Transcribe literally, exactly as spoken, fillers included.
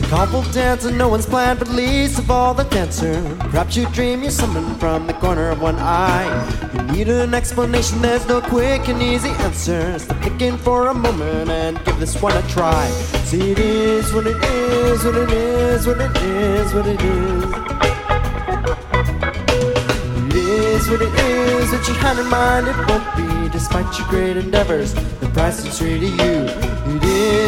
Couple dancing, no one's planned, but least of all the dancer. Perhaps you dream you're summoned from the corner of one eye. You need an explanation, there's no quick and easy answer. Stop thinking for a moment and give this one a try. See, it is what it is, what it is, what it is, what it is. It is what it is, what you had in mind it won't be. Despite your great endeavors, the price is free to you. It is